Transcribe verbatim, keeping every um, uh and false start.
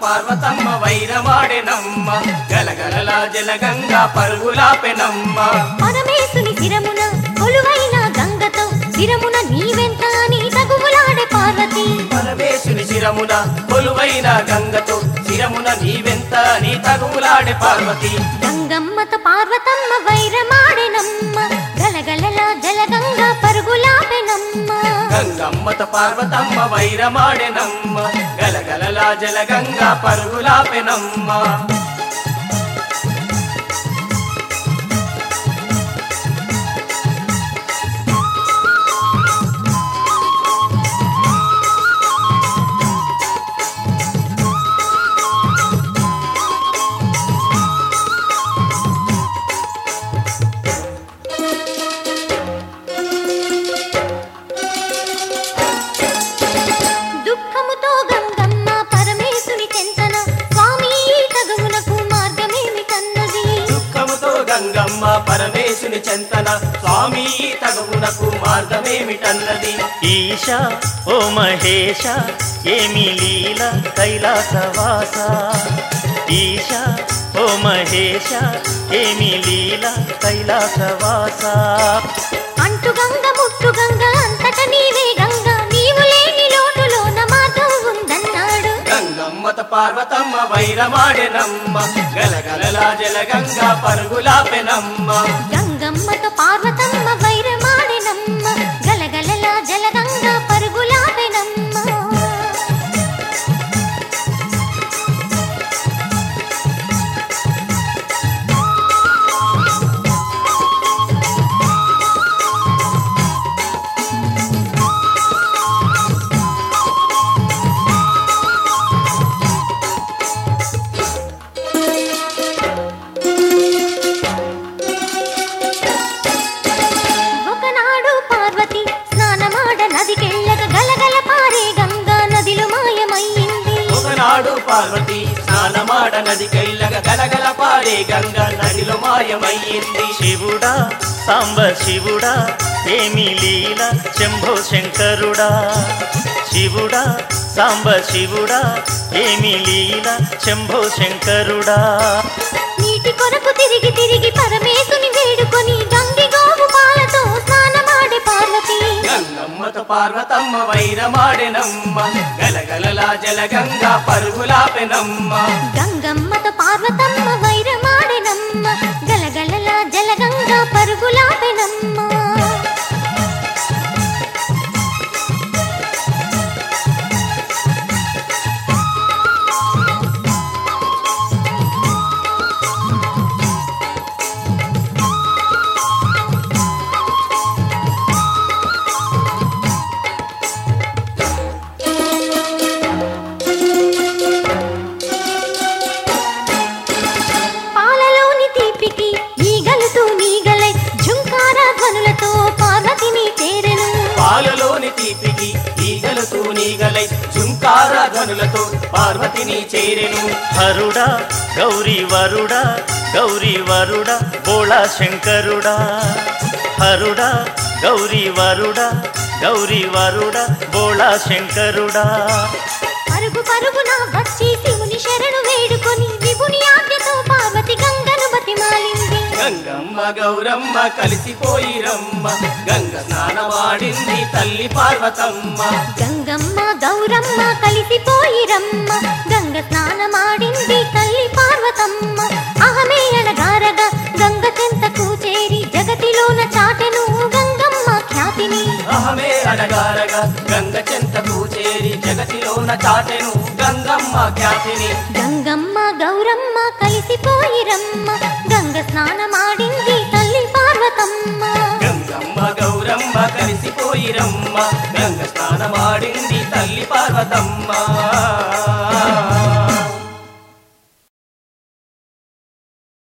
పార్వతమ్మ వైరమాడెనమ్మ గలగలలా జలగంగా పరుగులాపెనమ్మ పరమేశుని శిరమున కొలువైన గంగతో శిరమున నీవెంత అని తగువులాడే పార్వతి పరమేశుని శిరమున కొలువైన గంగతో శిరమున నీవెంత అని తగువులాడే పార్వతి గంగమ్మతో పార్వతమ్మ వైరమాడెనమ్మ గలగలలా జలగంగా పరుగులాపెనమ్మ గంగమ్మత పార్వతమ్మ వైరమాడెనమ్మ గలగలలా జలగంగా పరుగులాపెనమ్మ దుఃఖముతో గంగమ్మ పరమేశుని చెంతన స్వామి తగువునకు మార్గమేమిటన్నది దుఃఖముతో గంగమ్మ పరమేశుని చెంతన స్వామి తగువునకు మార్గమేమిటన్నది ఈశ ఓ మహేశ ఏమి లీల కైలాసవాస ఈశ ఓ మహేశ ఏమి లీల కైలాసవాస అంటు గంగ ముట్టు గంగ అంతట నీవే గంగ నీవు లేని లోటులోన మార్గం ఉందన్నాడు గంగమ్మత పార్వతమ్మ వైరమాడెనమ్మ గలగలలా జలగంగా పరుగులాపెనమ్మ గంగమ్మతో పార్వతమ్మ వైరమాడెనమ్మ గలగలలా జలగంగా పరుగులాపెనమ్మ ఒకనాడు పార్వతి స్నానమాడ నదికెళ్ళక గలగల పారే గంగా నదిలో మాయమయ్యింది ఒకనాడు పార్వతి స్నానమాడ నదికెళ్ళగ గలగల పారే గంగా నదిలో మాయమయ్యింది శివుడా సాంబ శివుడా ఏమి లీల శంభో శంకరుడా శివుడా సాంబ శివుడా ఏమి లీల శంభో శంకరుడా నీటి కొరకు తిరిగి తిరిగి పరమేశుని వేడుకొని గంగి గోవు పాలతో స్నానమాడే పార్వతి గంగమ్మత పార్వతమ్మ వైరమాడెనమ్మ గలగలలా జలగంగా పరుగులాపెనమ్మ గంగమ్మతో పార్వతమ్మ వైరమాడెనమ్మ గలగలలా జలగంగా పరుగులాపెనమ్మ పాలలోని తీపికి ఈగలుతూ నీగలై ఝుంకార ధ్వనులతో పార్వతిని చేరెను పాలలోని తీపికి ఈగలతో నీగలై ఝుంకార ధ్వనులతో పార్వతిని చేరెను హరుడా గౌరీ వరుడా గౌరీ వరుడా బోళా శంకరుడా హరుడా గౌరీ వరుడా గౌరీ వరుడా బోళా శంకరుడా పరుగు పరుగున వచ్చి శివుని శరణు వేడుకొని విభుని ఆజ్ఞతో పార్వతి గంగను బతిమాలింది గంగమ్మ గౌరమ్మ కలిసిపోయిరమ్మ గంగ స్నానమాడింది తల్లి పార్వతమ్మ గంగమ్మ గౌరమ్మ కలిసిపోయిరమ్మ గంగ స్నానమాడింది తల్లి పార్వతమ్మ అహమే అనగారగా గంగ చెంతకు చేరి జగతిలోన చాటెను గంగమ్మ ఖ్యాతిని అహమే అడగారగా గంగ చెంతకు చేరి జగతిలోన చాటెను గంగమ్మ ఖ్యాతిని గంగమ్మ గౌరమ్మ కలిసిపోయిరమ్మ గంగ స్నానమాడింది తల్లి పార్వతమ్మ గంగమ్మ గౌరమ్మ కలిసిపోయిరమ్మ గంగ స్నానమాడింది తల్లి పార్వతమ్మ